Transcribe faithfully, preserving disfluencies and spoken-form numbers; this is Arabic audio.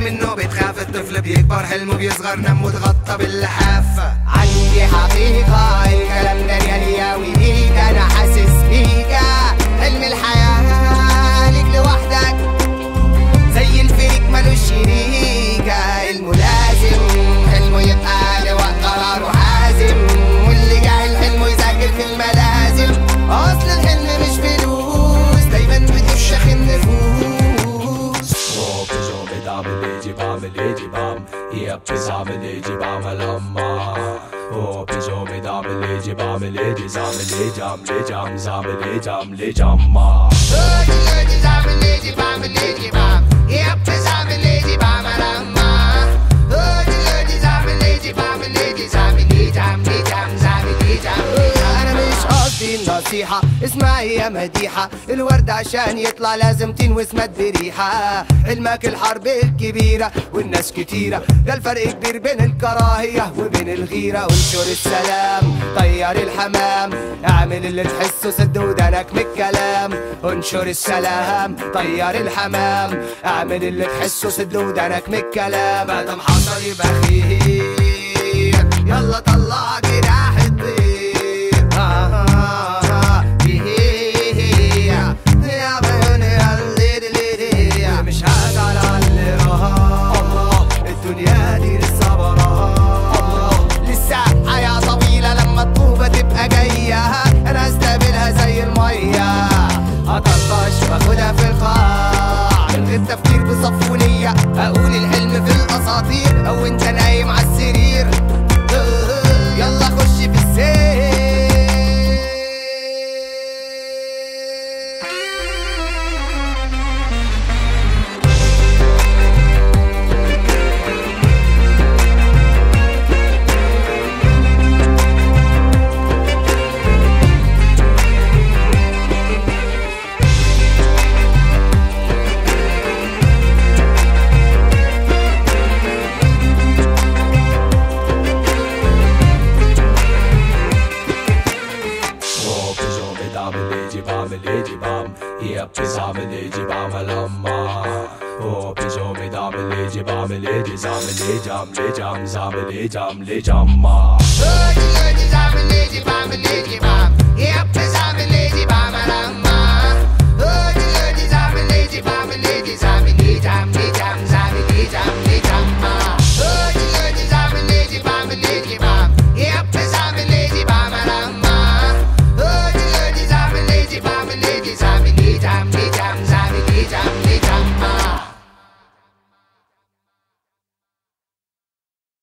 منه بتخاف، الطفل بيكبر حلمه بيصغر نمه اتغطى باللحاف. عندي حقيقة الكلام ده ريالي بيك، انا حاسس بيك. حلم الحياة ليك لوحدك زي الفريق ملوش شريك. حلمه لازم حلمه يبقى لوقت قراره حازم، واللي جاهل حلمه يذاكر في الملازم. اصل الحلم مش فلوس دايما بتفشخ النفوس. هو بيجومي بعمل ايدي بعمل ايدي بعمل يبز عمل ايدي بعمل اما. هو بيجومي بعمل ايدي بعمل ايدي زعمل ايدي عمل ايدي عم زعمل ايدي عمل ايدي اما. ايدي زعمل ايدي بعمل ايدي بعمل يبز عمل ايدي بعمل اما. ايدي زعمل ايدي بعمل ايدي زعمل ايدي عمل ايدي عم زعمل ايدي عمل. انا مش قصدي النصيحة اسمعي يا مديحة، الورد عشان يطلع لازم تنوس مد ريحة. حلمك الحرب الكبيرة والناس كتيرة، ده الفرق كبير بين الكراهية وبين الغيرة. وانشر السلام طير الحمام، اعمل اللي تحسه سد ودانك من الكلام. انشر السلام طير الحمام، اعمل اللي تحسه سد ودانك من الكلام. مادام حصل يبقى خير، يلا طلع جراح الطير. آه آه آه يا بيوني الليلي مش هزعل على اللي راح. الدنيا دي لسه براها، لسه حياة طويلة لما الطوبة تبقى جاية انا استقبلها زي المية. هطرطش واخدها في القاع من غير تفكير بصف ونية. اقول الحلم في الاساطير او انت نايم على السرير. يلا خش في السير. بعمل ايدي بعمل يبز عمل ايدي بعمل اما. هو بيجومي بعمل ايدي بعمل ايدي زعمل ايدي عمل ايدي عم زعمل ايدي عمل ايدي اما. ايدي زعمل ايدي بعمل ايدي بعمل يبز